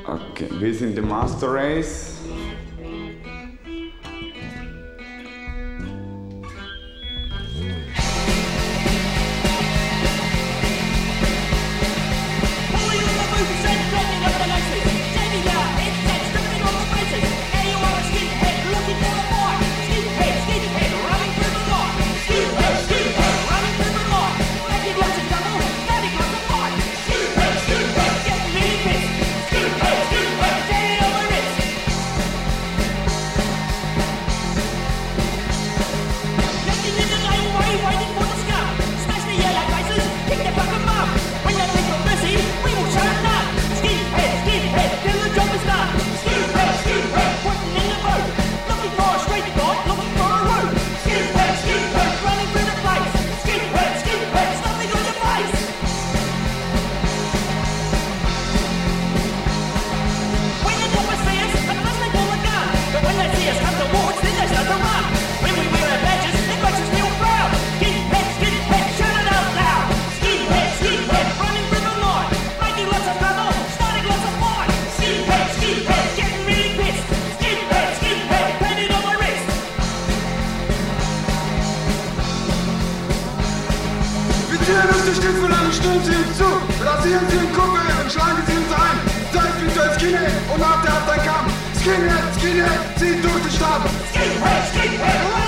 Okay, wir sind the Master Race. Die Stiefel an, stürmen sie ihm zu, rasieren sie ihm Kuppel und schlagen sie uns ein. Zeit fliegt als Skinhead und nach der hat ein Kampf. Skinhead, Skinhead, zieht durch die Stadt. Skinhead, Skinhead,